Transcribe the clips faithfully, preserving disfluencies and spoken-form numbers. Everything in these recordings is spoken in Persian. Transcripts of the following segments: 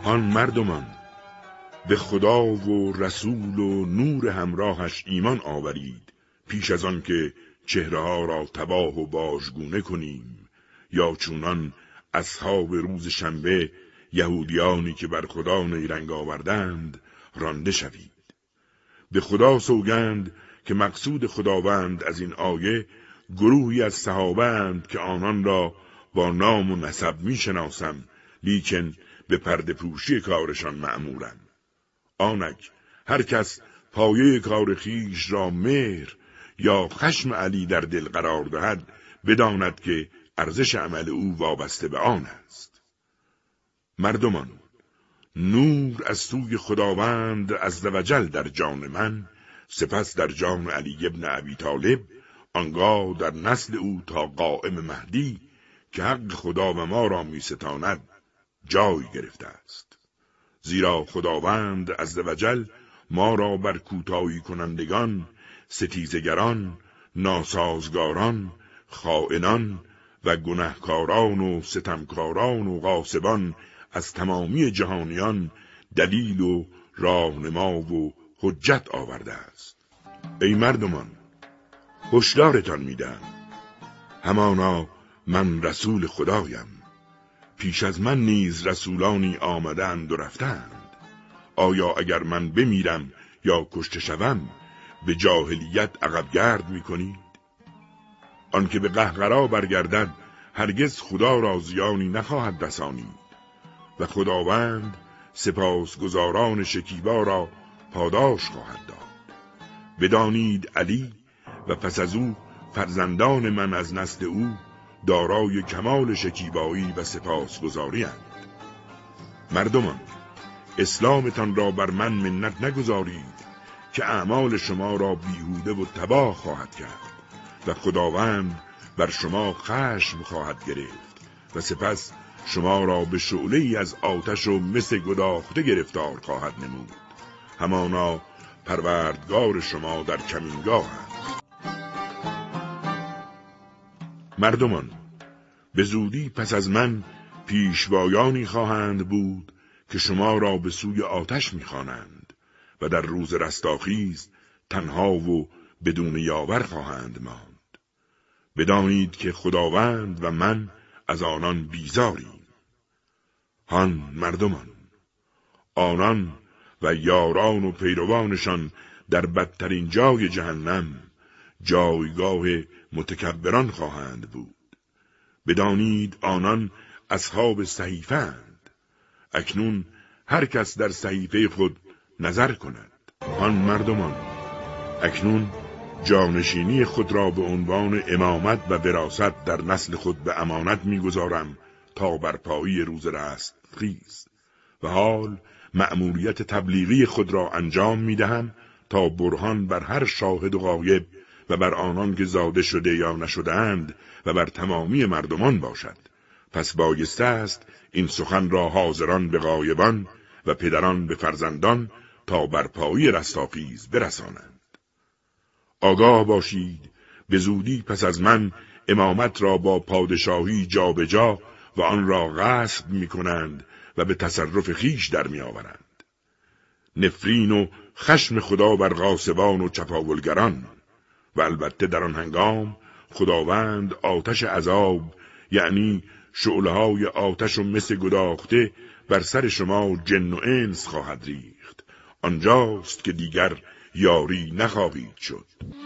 هان مردمان، به خدا و رسول و نور همراهش ایمان آورید، پیش از آن که چهره ها را تباه و باژگونه کنیم، یا چونان اصحاب روز شنبه یهودیانی که بر خدا نیرنگ آوردند رانده شوید. به خدا سوگند که مقصود خداوند از این آیه گروهی از صحابه اند که آنان را با نام و نسب می شناسم، لیکن به پرده پوشی کارشان مأمورم. آنک هر کس پایه کار خیش را مهر یا خشم علی در دل قرار دهد، بداند که ارزش عمل او وابسته به آن است. مردمان، نور از سوی خداوند عزوجل در جان من، سپس در جان علی ابن ابی طالب، آنگاه در نسل او تا قائم مهدی که حق خدا و ما را می ستاند جای گرفته است. زیرا خداوند عزوجل ما را بر کوتاهی کنندگان، ستیزگران، ناسازگاران، خائنان و گناهکاران و ستمکاران و غاصبان از تمامی جهانیان دلیل و راهنما و حجت آورده است. ای مردمان، هشدارتان میدم، همانا من رسول خدایم. پیش از من نیز رسولانی آمدند و رفتند. آیا اگر من بمیرم یا کشته شوم به جاهلیت عقب گرد میکنید؟ آن که به قهقرا برگردد هرگز خدا را زیانی نخواهد رسانید و خداوند سپاسگزاران شکیبا را پاداش خواهد داد. بدانید علی و پس از او فرزندان من از نسل او دارای کمال شکیبایی و سپاسگزاری اند. مردمان، اسلامتان را بر من منت نگذارید که اعمال شما را بیهوده و تباه خواهد کرد و خداوند بر شما خشم خواهد گرفت و سپس شما را به شعله‌ای از آتش و مس گداخته گرفتار خواهد نمود. همانا پروردگار شما در کمینگاه است. مردمان، به زودی پس از من پیشوایانی خواهند بود که شما را به سوی آتش می‌خوانند و در روز رستاخیز تنها و بدون یاور خواهند ماند. بدانید که خداوند و من از آنان بیزاریم. هان مردمان، آنان و یاران و پیروانشان در بدترین جای جهنم جایگاه متکبران خواهند بود. بدانید آنان اصحاب صحیفه اند. اکنون هر کس در صحیفه خود نظر کند. آن مردمان، اکنون جانشینی خود را به عنوان امامت و وراثت در نسل خود به امانت می‌گذارم تا برپایی روز رستخیز، و حال مأموریت تبلیغی خود را انجام می‌دهم تا برهان بر هر شاهد و غایب و بر آنان که زاده شده یا نشده اند و بر تمامی مردمان باشد. پس بایسته است این سخن را حاضران به غایبان و پدران به فرزندان تا برپایی رستاخیز برسانند. آگاه باشید به زودی پس از من امامت را با پادشاهی جا به جا و آن را غصب می کنند و به تصرف خیش در می آورند. نفرین و خشم خدا بر غاصبان و چپاولگران، و البته در آن هنگام خداوند آتش عذاب، یعنی شعله‌های آتش و مس گداخته بر سر شما جن و انس خواهد ریخت. آنجاست که دیگر یاری نخواهید شد.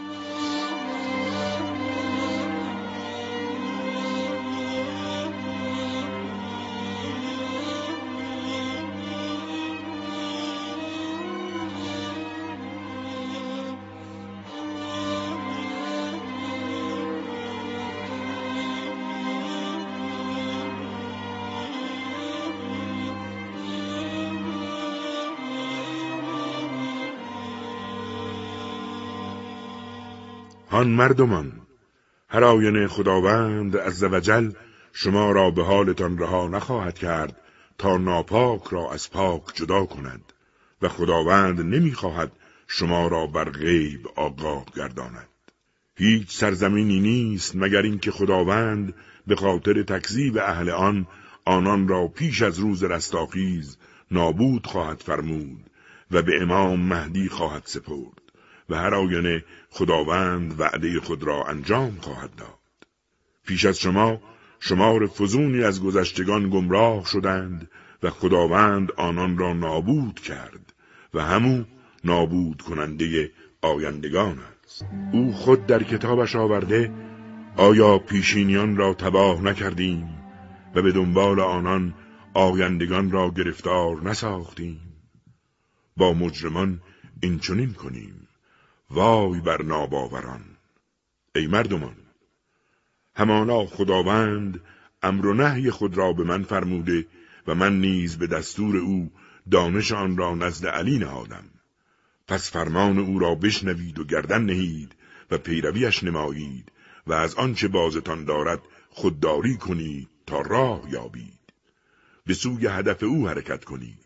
هان مردمان، هر آینه خداوند عزوجل شما را به حالتان رها نخواهد کرد تا ناپاک را از پاک جدا کند و خداوند نمیخواهد شما را بر غیب آگاه گرداند. هیچ سرزمینی نیست مگر اینکه خداوند به خاطر تکذیب اهل آن آنان را پیش از روز رستاخیز نابود خواهد فرمود و به امام مهدی خواهد سپرد و هر آینه خداوند وعده خود را انجام خواهد داد. پیش از شما شمار فزونی از گذشتگان گمراه شدند و خداوند آنان را نابود کرد و همو نابود کننده آیندگان است. او خود در کتابش آورده آیا پیشینیان را تباه نکردیم و به دنبال آنان آیندگان را گرفتار نساختیم؟ با مجرمان این چنین کنیم، وای بر ناباوران. ای مردمان، همانا خداوند امر و نهی خود را به من فرموده و من نیز به دستور او دانش آن را نزد علی نهادم. پس فرمان او را بشنوید و گردن نهید و پیرویش نمایید و از آنچه بازتان دارد خودداری کنید تا راه یابید. به سوی هدف او حرکت کنید.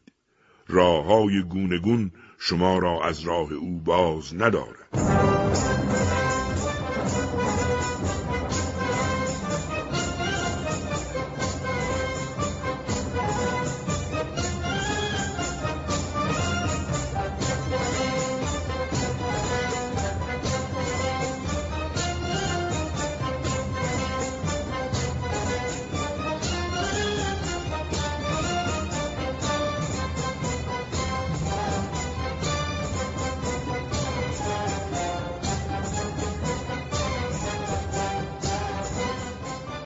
راههای گونه گون شما را از راه او باز ندارد.